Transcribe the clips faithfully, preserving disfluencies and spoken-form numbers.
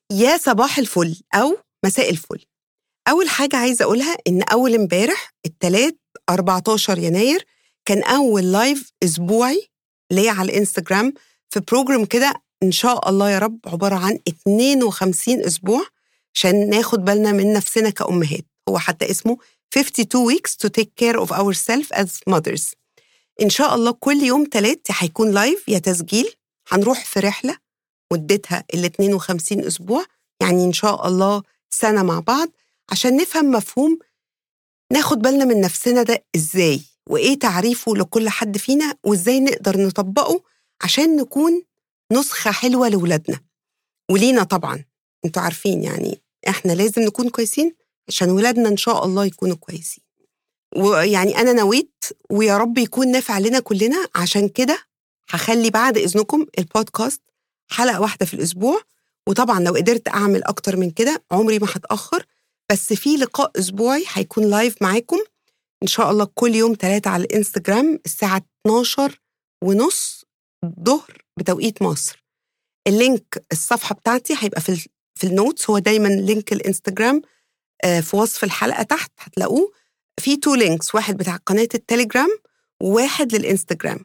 يا صباح الفل أو مساء الفل. أول حاجة عايزة أقولها إن أول امبارح التلات أربعتاشر يناير كان أول لايف أسبوعي ليا على الإنستجرام في بروجرام كده إن شاء الله يا رب عبارة عن اتنين وخمسين أسبوع عشان ناخد بالنا من نفسنا كأمهات. هو حتى اسمه fifty two weeks to take care of ourselves as mothers. إن شاء الله كل يوم تلات هيكون لايف يا تسجيل. هنروح في رحلة مدتها ال اتنين وخمسين أسبوع، يعني إن شاء الله سنة مع بعض، عشان نفهم مفهوم ناخد بالنا من نفسنا ده إزاي، وإيه تعريفه لكل حد فينا، وإزاي نقدر نطبقه عشان نكون نسخة حلوة لولادنا ولينا. طبعا انتوا عارفين يعني إحنا لازم نكون كويسين عشان ولادنا إن شاء الله يكونوا كويسين. ويعني أنا نويت ويا رب يكون نافع لنا كلنا، عشان كده هخلي بعد إذنكم البودكاست حلقة واحدة في الأسبوع. وطبعا لو قدرت أعمل أكتر من كده عمري ما هتأخر، بس في لقاء أسبوعي هيكون لايف معاكم إن شاء الله كل يوم ثلاثة على الإنستجرام الساعة اتناشر ونص ظهر بتوقيت مصر. اللينك الصفحة بتاعتي هيبقى في, ال... في النوتس. هو دايما لينك الإنستجرام آه في وصف الحلقة تحت هتلاقوه في تو لينكس، واحد بتاع قناة التليجرام وواحد للإنستجرام.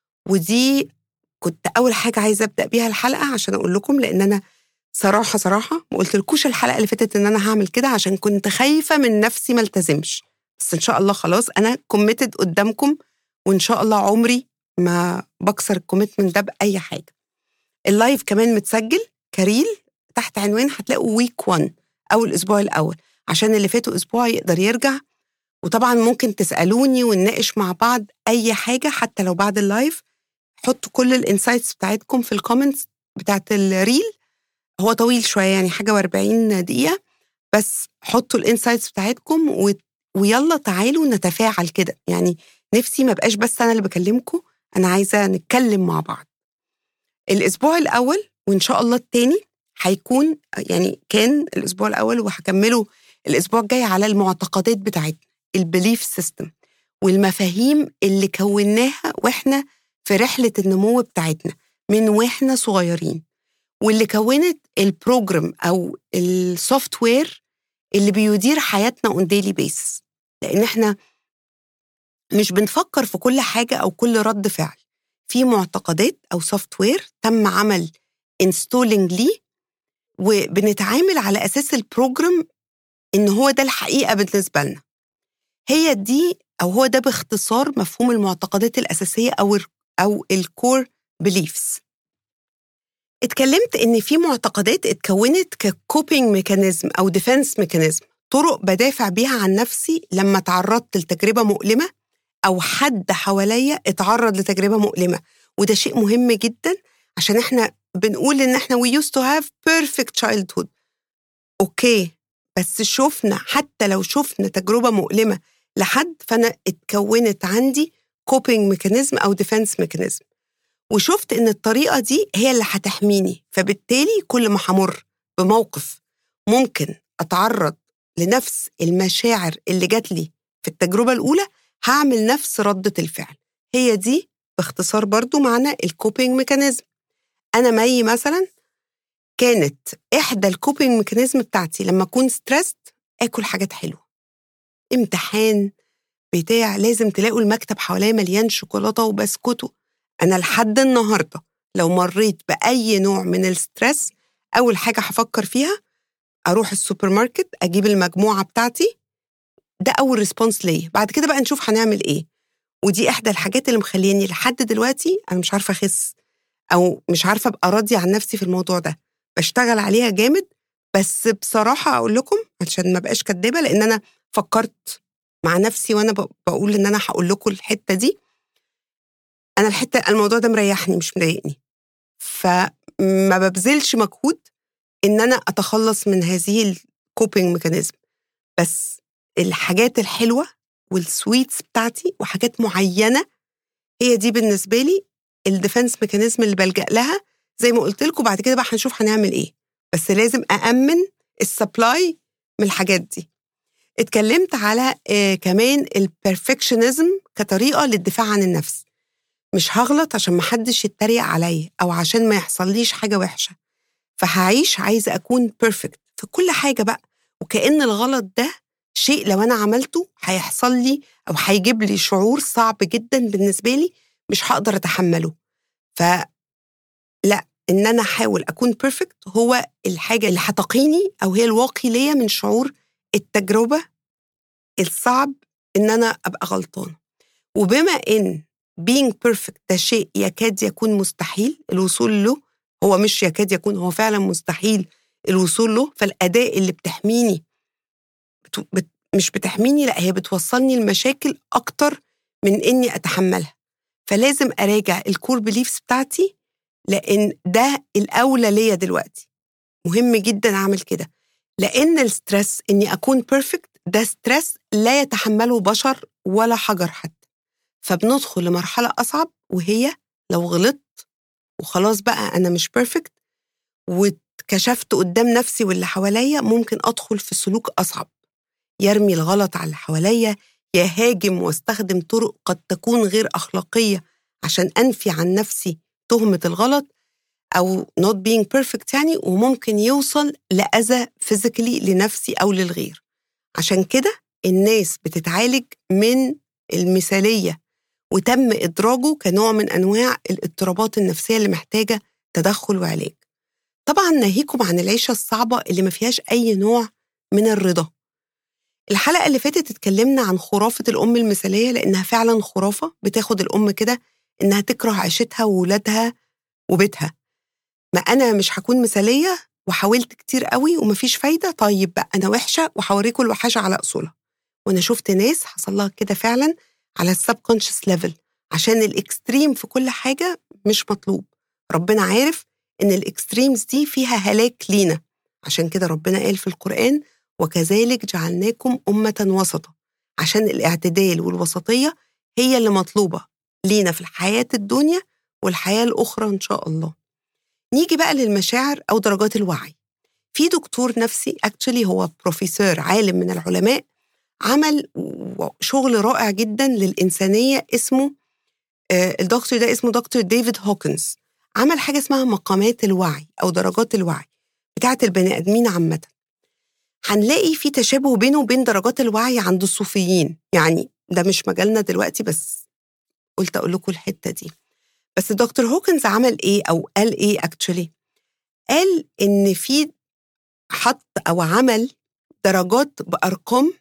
ودي كنت أول حاجة عايزة أبدأ بيها الحلقة عشان أقول لكم، لأن أنا صراحة صراحة ما قلت لكوش الحلقة اللي فاتت إن أنا هعمل كده عشان كنت خايفة من نفسي ما التزمش. بس إن شاء الله خلاص أنا كوميتد قدامكم، وإن شاء الله عمري ما بكسر الكوميتمنت ده بأي حاجة. اللايف كمان متسجل كريل تحت عنوان هتلاقوا ويك وان أو الأسبوع الأول، عشان اللي فاتوا أسبوع يقدر يرجع. وطبعا ممكن تسألوني ونناقش مع بعض أي حاجة حتى لو بعد اللايف. حطوا كل الانسايتس بتاعتكم في الكومنتس بتاعت الريل. هو طويل شوية يعني حاجة واربعين دقيقة، بس حطوا الانسايتس بتاعتكم و... ويلا تعالوا نتفاعل كده. يعني نفسي ما بقاش بس أنا اللي بكلمكم، أنا عايزة نتكلم مع بعض. الأسبوع الأول وإن شاء الله التاني هيكون يعني كان الأسبوع الأول وهكمله الأسبوع الجاي على المعتقدات بتاعتنا، البليف سيستم، والمفاهيم اللي كوناها وإحنا في رحلة النمو بتاعتنا من وإحنا صغيرين، واللي كونت البروجرام أو السوفت وير اللي بيدير حياتنا on daily basis. لأن إحنا مش بنفكر في كل حاجة أو كل رد فعل، في معتقدات أو سوفت وير تم عمل انستولينج ليه، وبنتعامل على أساس البروجرام إن هو ده الحقيقة بالنسبة لنا. هي دي أو هو ده باختصار مفهوم المعتقدات الأساسية أو أو الكور بليفز. اتكلمت إن في معتقدات اتكونت ككوبينج ميكانيزم أو ديفنس ميكانيزم، طرق بدافع بيها عن نفسي لما تعرضت لتجربة مؤلمة أو حد حواليا اتعرض لتجربة مؤلمة. وده شيء مهم جدا عشان احنا بنقول إن احنا we used to have perfect childhood. أوكي، بس شوفنا حتى لو شوفنا تجربة مؤلمة لحد، فأنا اتكونت عندي كوبينج ميكانيزم أو ديفنس ميكانيزم، وشفت إن الطريقة دي هي اللي هتحميني. فبالتالي كل ما همر بموقف ممكن أتعرض لنفس المشاعر اللي جات لي في التجربة الأولى هعمل نفس ردة الفعل. هي دي باختصار برضو معنى الكوبينج ميكانيزم. أنا مي مثلا كانت إحدى الكوبينج ميكانيزم بتاعتي لما أكون ستريسد آكل حاجات حلوة. امتحان بتاع لازم تلاقوا المكتب حواليه مليان شوكولاتة وبسكوته. أنا لحد النهاردة لو مريت بأي نوع من الستريس أول حاجة هفكر فيها أروح السوبر ماركت أجيب المجموعة بتاعتي. ده أول ريسبونس ليا، بعد كده بقى نشوف هنعمل إيه. ودي إحدى الحاجات اللي مخليني لحد دلوقتي أنا مش عارفة أخس أو مش عارفة أبقى راضية عن نفسي في الموضوع ده. بشتغل عليها جامد، بس بصراحة أقول لكم عشان ما بقاش كدابة، لأن أنا فكرت مع نفسي وأنا بقول إن أنا هقول لكم الحتة دي. أنا الحتة الموضوع ده مريحني مش مضايقني، فما ببذلش مجهود إن أنا أتخلص من هذه الكوبينج ميكانيزم. بس الحاجات الحلوة والسويتس بتاعتي وحاجات معينة هي دي بالنسبة لي الديفنس ميكانيزم اللي بلجأ لها. زي ما قلت لكم بعد كده بقى هنشوف هنعمل إيه، بس لازم أأمن السبلاي من الحاجات دي. اتكلمت على آه كمان البرفكشنزم كطريقة للدفاع عن النفس. مش هغلط عشان محدش يتريق عليا أو عشان ما يحصليش حاجة وحشة، فهعيش عايزة أكون بيرفكت في كل حاجة بقى، وكأن الغلط ده شيء لو أنا عملته هيحصل لي أو هيجيب لي شعور صعب جدا بالنسبة لي مش هقدر أتحمله. فلا، إن أنا أحاول أكون بيرفكت هو الحاجة اللي هتقيني أو هي الواقي ليا من شعور التجربة الصعب إن أنا أبقى غلطان. وبما إن being perfect ده شيء يكاد يكون مستحيل الوصول له، هو مش يكاد يكون، هو فعلا مستحيل الوصول له، فالأداة اللي بتحميني بت... بت... مش بتحميني، لا هي بتوصلني المشاكل أكتر من إني أتحملها. فلازم أراجع الكور بليفز بتاعتي، لأن ده الأولى ليا دلوقتي. مهم جدا أعمل كده، لأن الستريس إني أكون بيرفكت ده ستريس لا يتحمله بشر ولا حجر حتى. فبندخل لمرحلة أصعب، وهي لو غلطت وخلاص بقى أنا مش بيرفكت واتكشفت قدام نفسي واللي حواليا، ممكن أدخل في سلوك أصعب، يرمي الغلط على اللي حواليا، يهاجم واستخدم طرق قد تكون غير أخلاقية عشان أنفي عن نفسي تهمة الغلط أو not being perfect يعني، وممكن يوصل لأذى فيزيكالي لنفسي أو للغير. عشان كده الناس بتتعالج من المثالية، وتم إدراجه كنوع من أنواع الاضطرابات النفسية اللي محتاجة تدخل وعلاج. طبعا ناهيكم عن العيشة الصعبة اللي ما فيهاش أي نوع من الرضا. الحلقة اللي فاتت اتكلمنا عن خرافة الأم المثالية، لأنها فعلا خرافة بتاخد الأم كده إنها تكره عيشتها وولادها وبيتها. ما أنا مش هكون مثالية وحاولت كتير قوي ومفيش فايدة، طيب بقى أنا وحشة وحوريكم الوحشة على أصولها. وأنا شفت ناس حصل لها كده فعلا على السبكونشس ليفل، عشان الإكستريم في كل حاجة مش مطلوب. ربنا عارف إن الإكستريمز دي فيها هلاك لينا، عشان كده ربنا قال في القرآن وكذلك جعلناكم أمة وسطا، عشان الاعتدال والوسطية هي اللي مطلوبة لينا في الحياة الدنيا والحياة الأخرى إن شاء الله. نيجي بقى للمشاعر أو درجات الوعي. في دكتور نفسي اكتشلي هو بروفيسور عالم من العلماء، عمل شغل رائع جدا للإنسانية، اسمه آه الدكتور ده اسمه دكتور ديفيد هوكنز. عمل حاجة اسمها مقامات الوعي أو درجات الوعي بتاعت البني آدمين عامة. هنلاقي في تشابه بينه وبين درجات الوعي عند الصوفيين، يعني ده مش مجالنا دلوقتي بس قلت أقول لكم الحتة دي. بس دكتور هوكنز عمل إيه أو قال إيه اكتشلي؟ قال إن في حط أو عمل درجات بأرقام،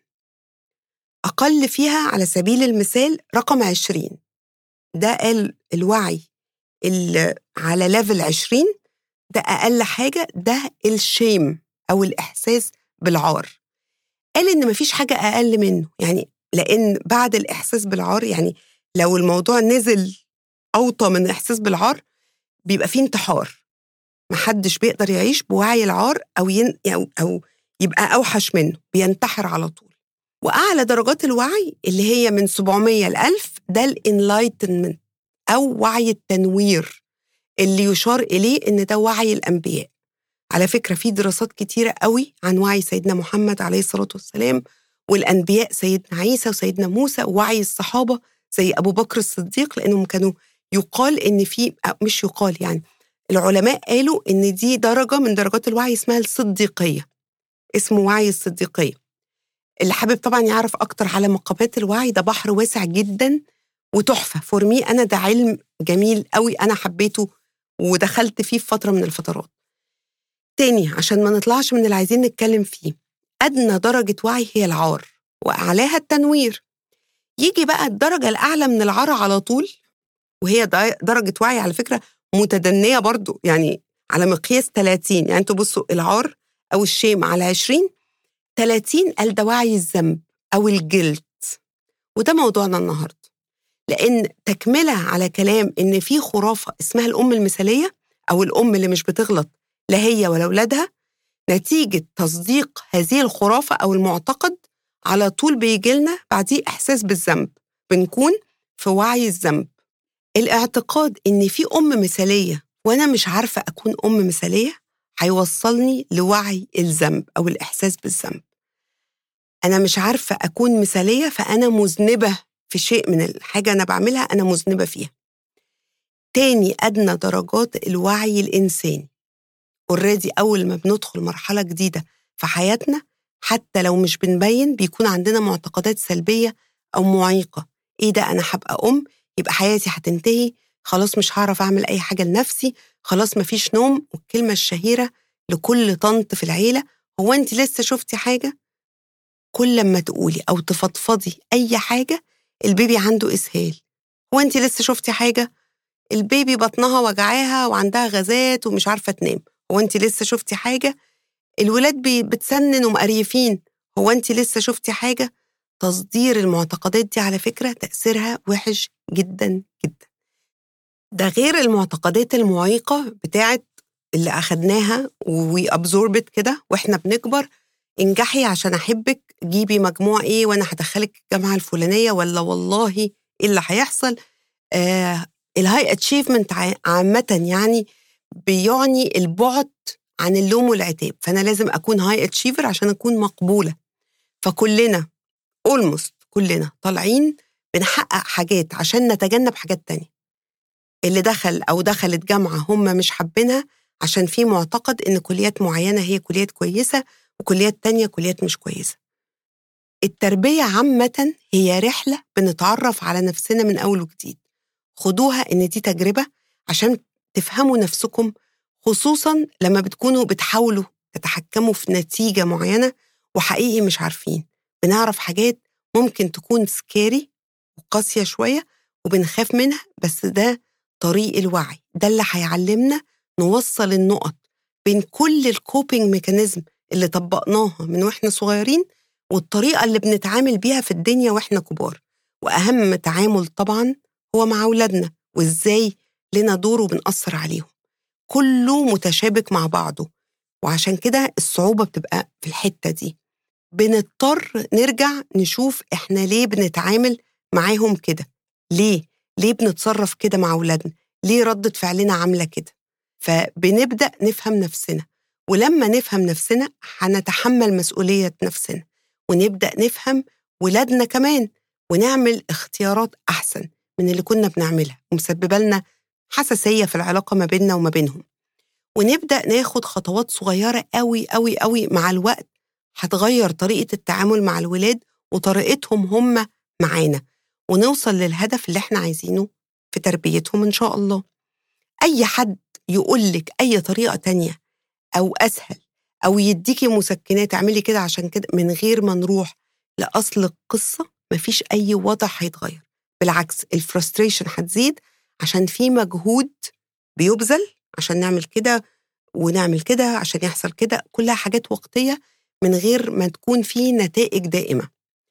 أقل فيها على سبيل المثال رقم عشرين. ده قال الوعي اللي على ليفل عشرين ده أقل حاجة، ده الشيم أو الإحساس بالعار. قال إن مفيش حاجة أقل منه، يعني لأن بعد الإحساس بالعار، يعني لو الموضوع نزل أوطى من الإحساس بالعار بيبقى فيه انتحار. محدش بيقدر يعيش بوعي العار أو, ين... أو... أو يبقى أوحش منه، بينتحر على طول. وأعلى درجات الوعي اللي هي من سبعمية لألف ده الانلايتنمنت أو وعي التنوير، اللي يشار إليه إن ده وعي الأنبياء. على فكرة في دراسات كتيرة قوي عن وعي سيدنا محمد عليه الصلاة والسلام والأنبياء، سيدنا عيسى وسيدنا موسى، ووعي الصحابة زي أبو بكر الصديق، لأنهم كانوا يقال إن في، مش يقال يعني العلماء قالوا إن دي درجة من درجات الوعي اسمها الصديقية، اسمه وعي الصديقية. اللي حابب طبعا يعرف أكتر على مقامات الوعي، ده بحر واسع جدا وتحفة فورمي. أنا ده علم جميل قوي، أنا حبيته ودخلت فيه في فترة من الفترات. تاني عشان ما نطلعش من اللي عايزين نتكلم فيه، أدنى درجة وعي هي العار وأعلاها التنوير. يجي بقى الدرجة الأعلى من العار على طول، وهي درجة وعي على فكرة متدنية برضو، يعني على مقياس ثلاثين. يعني انتوا بصوا العار أو الشيم على عشرين، ثلاثين قال ده وعي الذنب أو الجلد. وده موضوعنا النهاردة، لأن تكملة على كلام إن في خرافة اسمها الأم المثالية أو الأم اللي مش بتغلط لا هي ولا أولادها. نتيجة تصديق هذه الخرافة أو المعتقد على طول بيجيلنا بعديه إحساس بالذنب، بنكون في وعي الذنب. الاعتقاد إن في أم مثالية وأنا مش عارفة أكون أم مثالية هيوصلني لوعي الذنب أو الإحساس بالذنب. أنا مش عارفة أكون مثالية فأنا مذنبة في شيء من الحاجة أنا بعملها، أنا مذنبة فيها. تاني أدنى درجات الوعي الإنساني اوريدي أول ما بندخل مرحلة جديدة في حياتنا، حتى لو مش بنبين، بيكون عندنا معتقدات سلبية أو معيقة. إيه ده؟ أنا هبقى أم، يبقى حياتي هتنتهي، خلاص مش هعرف أعمل أي حاجة لنفسي، خلاص مفيش نوم. والكلمة الشهيرة لكل طنط في العيلة: هو أنت لسه شفتي حاجة؟ كل لما تقولي أو تفضفضي أي حاجة، البيبي عنده إسهال. هو أنت لسه شفتي حاجة؟ البيبي بطنها وجعاها وعندها غازات ومش عارفة تنام. هو أنت لسه شفتي حاجة؟ الولاد بي- بتسنن ومقريفين. هو أنت لسه شفتي حاجة؟ تصدير المعتقدات دي على فكرة تأثيرها وحش جدا جدا. ده غير المعتقدات المعيقة بتاعت اللي أخدناها وابزوربت كده وإحنا بنكبر: انجحي عشان أحبك، جيبي مجموع إيه وأنا هدخلك الجامعة الفلانية، ولا والله إيه اللي هيحصل. آه الهاي اتشيفمنت عامة يعني بيعني البعد عن اللوم والعتاب، فأنا لازم أكون هاي اتشيفر عشان أكون مقبولة. فكلنا اولموست كلنا طالعين بنحقق حاجات عشان نتجنب حاجات تانية. اللي دخل أو دخلت جامعة هم مش حابينها عشان في معتقد إن كليات معينة هي كليات كويسة وكليات تانية كليات مش كويسة. التربية عامة هي رحلة بنتعرف على نفسنا من أول وجديد. خدوها إن دي تجربة عشان تفهموا نفسكم، خصوصا لما بتكونوا بتحاولوا تتحكموا في نتيجة معينة وحقيقي مش عارفين. بنعرف حاجات ممكن تكون سكاري وقاسية شوية وبنخاف منها، بس ده طريق الوعي، ده اللي هيعلمنا نوصل النقط بين كل الكوبينج ميكانيزم اللي طبقناها من واحنا صغيرين والطريقة اللي بنتعامل بيها في الدنيا واحنا كبار. وأهم تعامل طبعا هو مع أولادنا، وإزاي لنا دور وبنأثر عليهم. كله متشابك مع بعضه، وعشان كده الصعوبة بتبقى في الحتة دي. بنضطر نرجع نشوف إحنا ليه بنتعامل معاهم كده، ليه ليه بنتصرف كده مع أولادنا، ليه ردة فعلنا عاملة كده. فبنبدأ نفهم نفسنا، ولما نفهم نفسنا هنتحمل مسؤولية نفسنا، ونبدأ نفهم ولادنا كمان، ونعمل اختيارات أحسن من اللي كنا بنعملها ومسببة لنا حساسية في العلاقة ما بيننا وما بينهم. ونبدأ ناخد خطوات صغيرة قوي قوي قوي مع الوقت هتغير طريقة التعامل مع الولاد وطريقتهم هم معانا، ونوصل للهدف اللي احنا عايزينه في تربيتهم إن شاء الله. أي حد يقولك أي طريقة تانية أو أسهل أو يديكي مسكنات اعملي كده عشان كده من غير ما نروح لأصل القصة، مفيش أي وضع هيتغير. بالعكس الفرستريشن هتزيد عشان في مجهود بيبذل عشان نعمل كده ونعمل كده عشان يحصل كده، كلها حاجات وقتية من غير ما تكون في نتائج دائمة.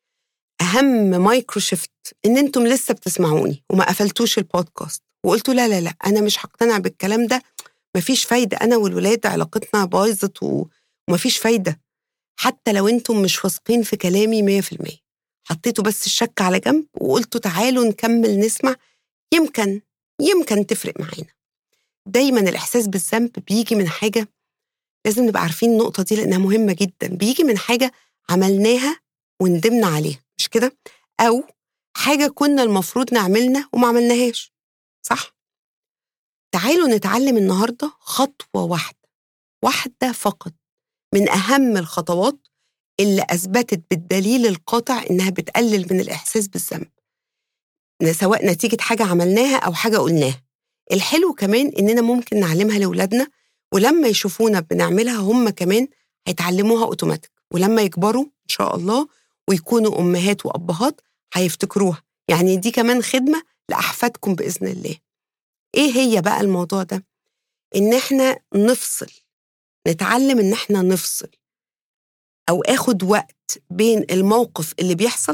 أهم مايكرو شيفت إن أنتم لسه بتسمعوني وما قفلتوش البودكاست وقلتوا لا لا لا أنا مش هقتنع بالكلام ده، مفيش فايدة، أنا والولاد علاقتنا بايظت ومفيش فايدة. حتى لو أنتم مش واثقين في كلامي مية في المية، حطيتوا بس الشك على جنب وقلتوا تعالوا نكمل نسمع، يمكن يمكن تفرق معانا. دايما الإحساس بالذنب بيجي من حاجة، لازم نبقى عارفين النقطة دي لأنها مهمة جدا، بيجي من حاجة عملناها وندمنا عليها، مش كده؟ أو حاجة كنا المفروض نعملنا وما عملناهاش، صح؟ تعالوا نتعلم النهاردة خطوة واحدة واحدة فقط من أهم الخطوات اللي أثبتت بالدليل القاطع إنها بتقلل من الإحساس بالذنب، سواء نتيجة حاجة عملناها أو حاجة قلناها. الحلو كمان إننا ممكن نعلمها لأولادنا، ولما يشوفونا بنعملها هم كمان هيتعلموها أوتوماتيك، ولما يكبروا إن شاء الله ويكونوا أمهات وأبهات هيفتكروها. يعني دي كمان خدمة لأحفادكم بإذن الله. إيه هي بقى الموضوع ده؟ إن إحنا نفصل، نتعلم إن إحنا نفصل أو آخد وقت بين الموقف اللي بيحصل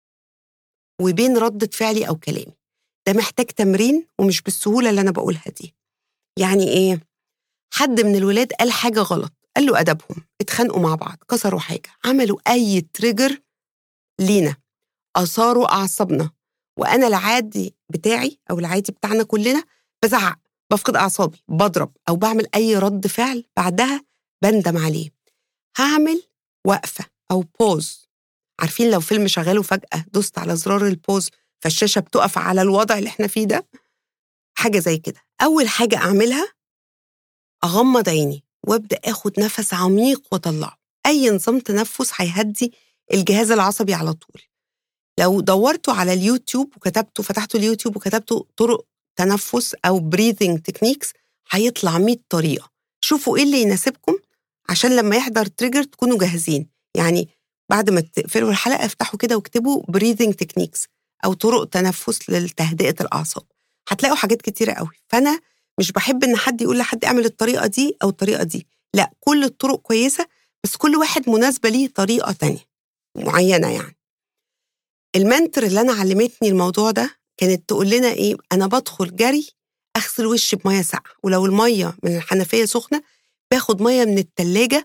وبين ردة فعلي أو كلامي. ده محتاج تمرين ومش بالسهولة اللي أنا بقولها دي. يعني إيه؟ حد من الولاد قال حاجة غلط، قال له أدبهم، اتخانقوا مع بعض، كسروا حاجة، عملوا أي تريجر لينا، أثاروا أعصابنا، وأنا العادي بتاعي أو العادي بتاعنا كلنا بزعق، بفقد أعصابي، بضرب أو بعمل أي رد فعل بعدها بندم عليه. هعمل وقفة أو بوز. عارفين لو فيلم شغال وفجأة دوست على زرار البوز فالشاشة بتقف على الوضع اللي احنا فيه ده؟ حاجة زي كده. أول حاجة أعملها أغمض عيني وابدأ اخد نفس عميق واطلعه. اي نظام تنفس هيهدي الجهاز العصبي على طول. لو دورتوا على اليوتيوب وكتبتوا فتحتوا اليوتيوب وكتبتوا طرق تنفس او breathing techniques هيطلع مية طريقة. شوفوا ايه اللي يناسبكم عشان لما يحضر تريجر تكونوا جاهزين. يعني بعد ما تقفلوا الحلقة افتحوا كده واكتبوا breathing techniques أو طرق تنفس لتهدئة الأعصاب، هتلاقوا حاجات كتيرة قوي. فأنا مش بحب إن حد يقول لحد اعمل الطريقة دي أو الطريقة دي، لا، كل الطرق كويسة، بس كل واحد مناسبة ليه طريقة تانية معينة. يعني المنتر اللي أنا علمتني الموضوع ده كانت تقول لنا إيه؟ أنا بدخل جري أغسل وشي بمية ساقعة، ولو المية من الحنفية سخنة باخد مية من التلاجة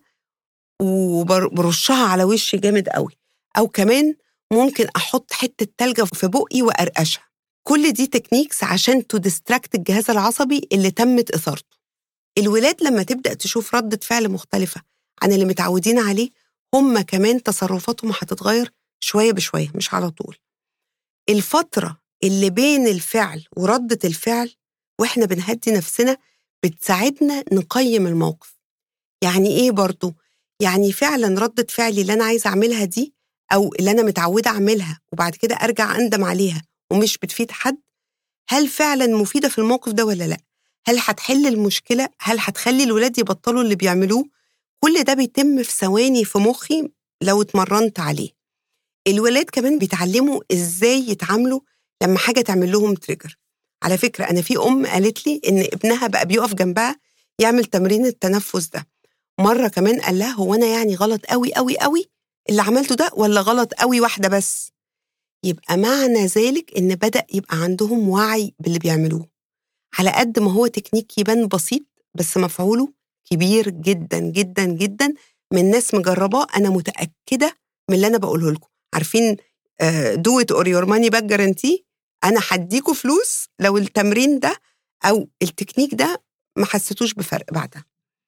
وبرشها على وشي جامد قوي، أو كمان ممكن أحط حتة تلجة في بقي وأرقشها. كل دي تكنيكس عشان تدستراكت الجهاز العصبي اللي تمت إثارته. الولاد لما تبدأ تشوف ردة فعل مختلفة عن اللي متعودين عليه، هم كمان تصرفاتهم هتتغير شوية بشوية، مش على طول. الفترة اللي بين الفعل وردة الفعل وإحنا بنهدي نفسنا بتساعدنا نقيم الموقف. يعني إيه برضو؟ يعني فعلا ردة فعلي اللي أنا عايزة أعملها دي أو اللي أنا متعودة أعملها وبعد كده أرجع أندم عليها ومش بتفيد حد، هل فعلا مفيدة في الموقف ده ولا لأ؟ هل هتحل المشكلة؟ هل هتخلي الولاد يبطلوا اللي بيعملوه؟ كل ده بيتم في ثواني في مخي لو اتمرنت عليه. الولاد كمان بيتعلموا إزاي يتعاملوا لما حاجة تعمل لهم تريجر. على فكرة أنا في أم قالت لي إن ابنها بقى بيقف جنبها يعمل تمرين التنفس ده. مرة كمان قال لها هو أنا يعني غلط قوي قوي قوي اللي عملته ده ولا غلط قوي واحدة بس؟ يبقى معنى ذلك إن بدأ يبقى عندهم وعي باللي بيعملوه. على قد ما هو تكنيك يبان بسيط، بس مفعوله كبير جدا جدا جدا من ناس مجرباه. أنا متأكدة من اللي أنا بقوله لكم. عارفين do it or your money back guarantee؟ أنا هديكوا فلوس لو التمرين ده أو التكنيك ده ما حسيتوش بفرق بعدها.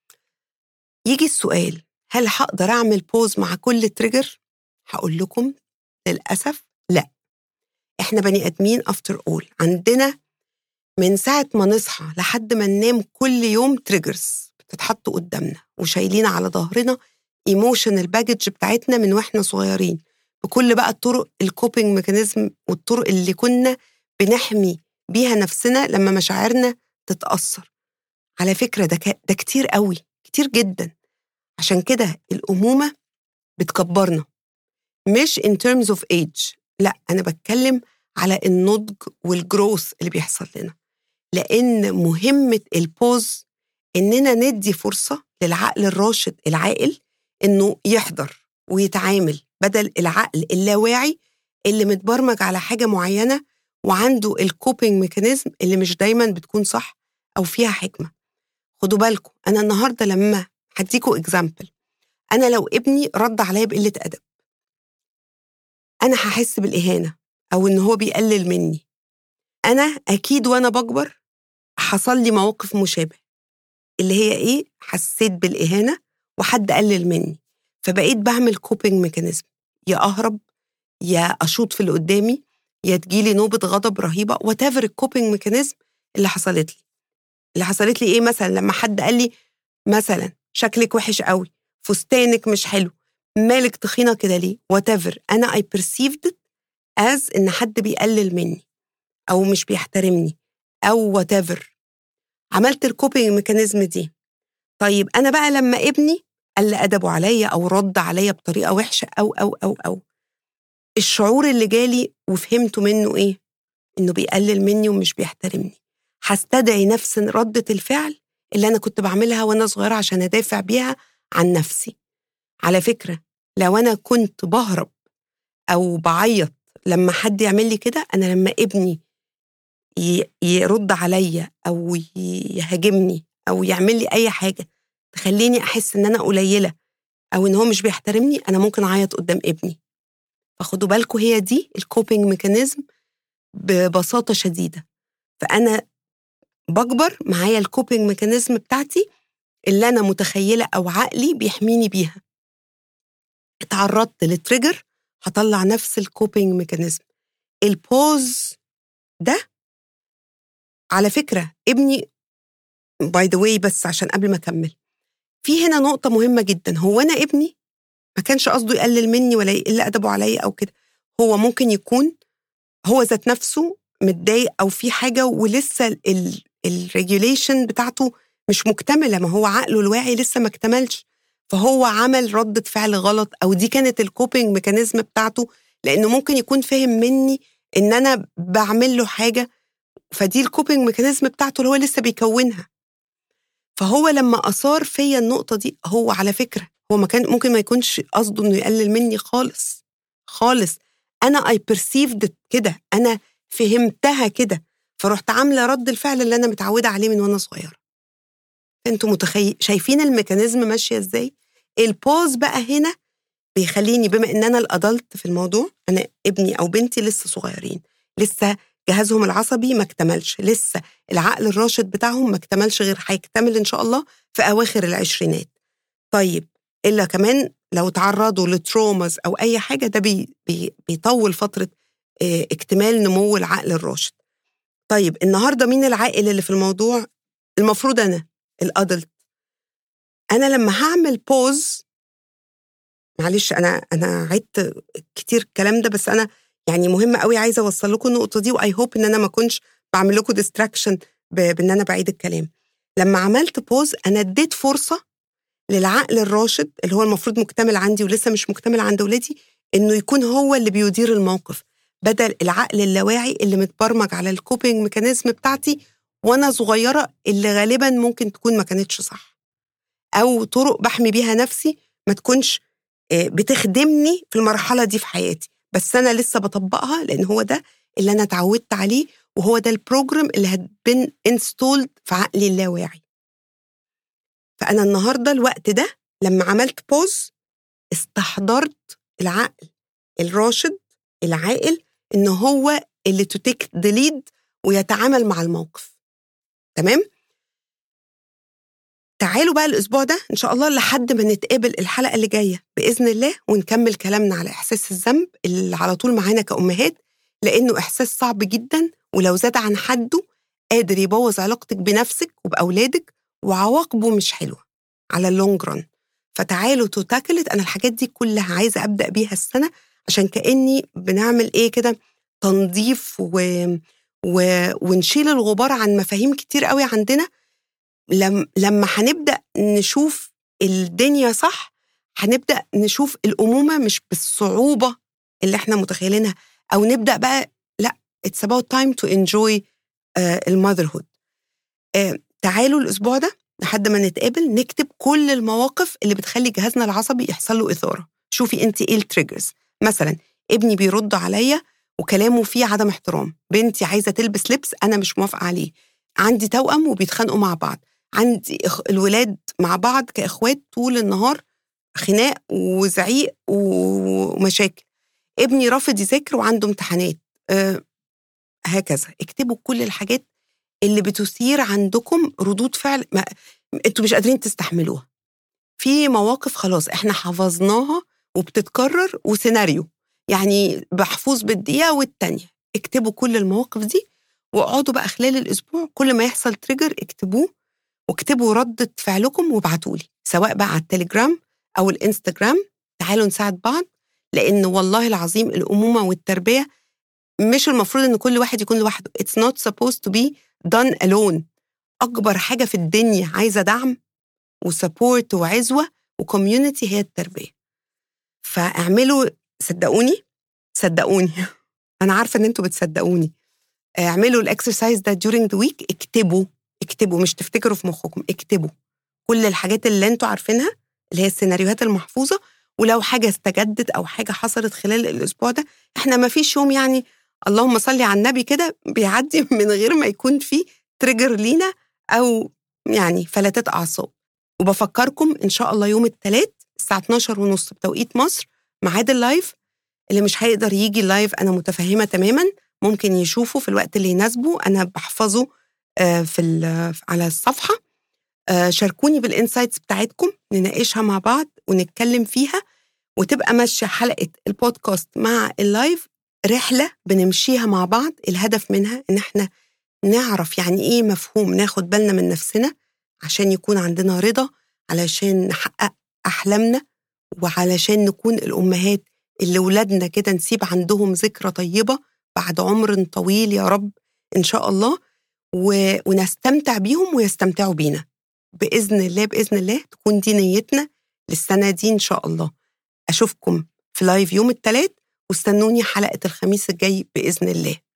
يجي السؤال، هل هقدر أعمل بوز مع كل تريجر؟ هقول لكم للأسف لا. إحنا بني أدمين after all، عندنا من ساعة ما نصحى لحد ما ننام كل يوم تريجرز بتتحط قدامنا وشايلين على ظهرنا ايموشنال باجج بتاعتنا من واحنا صغيرين، بكل بقى الطرق الكوبينج ميكانيزم والطرق اللي كنا بنحمي بيها نفسنا لما مشاعرنا تتأثر. على فكرة ده, ك... ده كتير قوي، كتير جدا. عشان كده الأمومة بتكبرنا، مش in terms of age، لا، أنا بتكلم على النضج والجروث اللي بيحصل لنا. لأن مهمة البوز إننا ندي فرصة للعقل الراشد العاقل إنه يحضر ويتعامل، بدل العقل اللاواعي اللي متبرمج على حاجة معينة وعنده الكوبينج ميكانيزم اللي مش دايما بتكون صح أو فيها حكمة. خدوا بالكم، أنا النهاردة لما هديكوا إكزامبل، أنا لو ابني رد عليا بقلة أدب أنا هحس بالإهانة أو إن هو بيقلل مني. أنا أكيد وأنا بكبر حصل لي مواقف مشابه اللي هي إيه؟ حسيت بالإهانة وحد قلل مني، فبقيت بعمل كوبينج ميكانيزم، يا أهرب يا أشوط في اللي قدامي يا تجيلي نوبة غضب رهيبة. واتيفر الكوبينج ميكانيزم اللي حصلت لي اللي حصلت لي إيه؟ مثلا لما حد قال لي مثلا شكلك وحش قوي، فستانك مش حلو، مالك تخينة كده ليه، واتيفر، أنا I perceived it as إن حد بيقلل مني أو مش بيحترمني أو واتيفر. عملت الكوبينج ميكانيزم دي. طيب أنا بقى لما ابني قل أدبه عليا أو رد عليا بطريقة وحشة أو أو أو أو الشعور اللي جالي وفهمته منه إيه؟ إنه بيقلل مني ومش بيحترمني. هستدعي نفس ردة الفعل اللي أنا كنت بعملها وأنا صغيرة عشان أدافع بيها عن نفسي. على فكرة لو أنا كنت بهرب أو بعيط لما حد يعمل لي كده، أنا لما ابني يرد عليا أو يهاجمني أو يعمل لي أي حاجة تخليني أحس إن أنا قليلة أو إن هو مش بيحترمني، أنا ممكن أعيط قدام ابني. فخدوا بالكم، هي دي الكوبينج ميكانيزم ببساطة شديدة. فأنا بكبر معايا الكوبينج ميكانيزم بتاعتي اللي أنا متخيلة أو عقلي بيحميني بيها. اتعرضت لتريجر هطلع نفس الكوبينج ميكانيزم. البوز ده على فكرة ابني باي ذا واي، بس عشان قبل ما أكمل، في هنا نقطة مهمة جدا، هو أنا ابني ما كانش قصده يقلل مني ولا يقل أدبه عليا أو كده، هو ممكن يكون هو ذات نفسه متضايق أو في حاجة ولسه الريجوليشن بتاعته مش مكتملة، ما هو عقله الواعي لسه ما اكتملش، فهو عمل ردة فعل غلط، أو دي كانت الكوبينج ميكانيزم بتاعته، لأنه ممكن يكون فهم مني إن أنا بعمل له حاجة، فدي الكوبينج ميكانيزم بتاعته اللي هو لسه بيكونها. فهو لما أثار فيا النقطة دي، هو على فكرة هو ما كان ممكن ما يكونش قصده إنه يقلل مني خالص خالص، أنا I perceived كده، أنا فهمتها كده، فرحت عاملة رد الفعل اللي أنا متعودة عليه من وأنا صغيرة. أنتوا متخيل شايفين الميكانيزم ماشية إزاي؟ البوز بقى هنا بيخليني، بما إن أنا الأدلت في الموضوع، أنا ابني أو بنتي لسه صغيرين، لسه جهازهم العصبي ما اكتملش، لسه العقل الراشد بتاعهم ما اكتملش، غير هيكتمل إن شاء الله في أواخر العشرينات. طيب إلا كمان لو تعرضوا لتروماز أو أي حاجة، ده بي بي بيطول فترة اه اكتمال نمو العقل الراشد. طيب النهاردة مين العاقل اللي في الموضوع؟ المفروض أنا الأدلت. أنا لما هعمل بوز، معلش أنا أنا عدت كتير الكلام ده، بس أنا يعني مهم قوي عايزة أوصل لكم النقطة دي، وآي هوب إن أنا ما كنتش بعمل لكم ديستراكشن بإن أنا بعيد الكلام. لما عملت بوز أنا اديت فرصة للعقل الراشد اللي هو المفروض مكتمل عندي ولسه مش مكتمل عند ولادي، إنه يكون هو اللي بيدير الموقف، بدل العقل اللاواعي اللي متبرمج على الكوبينج ميكانيزم بتاعتي وأنا صغيرة، اللي غالبا ممكن تكون ما كانتش صح، أو طرق بحمي بيها نفسي ما تكونش بتخدمني في المرحلة دي في حياتي، بس أنا لسه بطبقها لأن هو ده اللي أنا اتعودت عليه، وهو ده البروجرام اللي هتبن انستولد في عقلي اللاواعي. فأنا النهاردة الوقت ده لما عملت بوز استحضرت العقل الراشد العاقل إن هو اللي تتيك ذا ليد ويتعامل مع الموقف. تمام؟ تعالوا بقى الأسبوع ده إن شاء الله لحد ما نتقابل الحلقة اللي جاية بإذن الله، ونكمل كلامنا على إحساس الذنب اللي على طول معانا كأمهات، لأنه إحساس صعب جدا، ولو زاد عن حده قادر يبوظ علاقتك بنفسك وبأولادك، وعواقبه مش حلوة على اللونج ران. فتعالوا تتاكلت. أنا الحاجات دي كلها عايزة أبدأ بيها السنة، عشان كأني بنعمل إيه كده تنظيف و... و... ونشيل الغبار عن مفاهيم كتير قوي عندنا. لم... لما هنبدأ نشوف الدنيا صح، هنبدأ نشوف الأمومة مش بالصعوبة اللي احنا متخيلينها، أو نبدأ بقى لا it's about time to enjoy uh, المotherhood. uh, تعالوا الأسبوع ده لحد ما نتقابل نكتب كل المواقف اللي بتخلي جهازنا العصبي يحصل له إثارة. شوفي انت ايه التريجرز. مثلا ابني بيرد عليا وكلامه فيه عدم احترام، بنتي عايزة تلبس لبس أنا مش موافقة عليه، عندي توأم وبيتخانقوا مع بعض، عندي الولاد مع بعض كإخوات طول النهار خناق وزعيق ومشاكل، ابني رافض يذاكر وعنده امتحانات، أه هكذا. اكتبوا كل الحاجات اللي بتثير عندكم ردود فعل ما انتوا مش قادرين تستحملوها. في مواقف خلاص احنا حفظناها وبتتكرر وسيناريو، يعني محفوظ بالدقيقة والتانية. اكتبوا كل المواقف دي واقعدوا بقى خلال الأسبوع كل ما يحصل تريجر اكتبوه، واكتبوا ردة فعلكم وابعتولي، سواء بقى على التليجرام أو الإنستجرام. تعالوا نساعد بعض، لأن والله العظيم الأمومة والتربية مش المفروض إن كل واحد يكون لوحده. It's not supposed to be done alone. أكبر حاجة في الدنيا عايزة دعم وسبورت وعزوة وكوميونيتي هي التربية. فاعملوا، صدقوني صدقوني أنا عارفة إن أنتوا بتصدقوني. اعملوا الإكسرسايز ده during the week. اكتبوا اكتبوا مش تفتكروا في مخكم، اكتبوا كل الحاجات اللي انتوا عارفينها اللي هي السيناريوهات المحفوظة. ولو حاجة استجدت أو حاجة حصلت خلال الأسبوع ده، احنا ما فيش يوم يعني اللهم صلي على النبي كده بيعدي من غير ما يكون فيه تريجر لينا أو يعني فلتات أعصاب. وبفكركم إن شاء الله يوم الثلاث الساعة اتناشر ونص بتوقيت مصر ميعاد اللايف. اللي مش هيقدر يجي اللايف أنا متفهمة تماما، ممكن يشوفه في الوقت اللي يناسبه، أنا بحفظه في على الصفحة. شاركوني بالإنسايتس بتاعتكم نناقشها مع بعض ونتكلم فيها، وتبقى ماشية حلقة البودكاست مع اللايف رحلة بنمشيها مع بعض. الهدف منها إن احنا نعرف يعني إيه مفهوم ناخد بالنا من نفسنا، عشان يكون عندنا رضا علشان نحقق أحلامنا، وعلشان نكون الأمهات اللي ولادنا كده نسيب عندهم ذكرى طيبة بعد عمر طويل يا رب إن شاء الله، و... ونستمتع بيهم ويستمتعوا بينا بإذن الله. بإذن الله تكون دي نيتنا للسنة دي إن شاء الله. أشوفكم في لايف يوم الثلاث، واستنوني حلقة الخميس الجاي بإذن الله.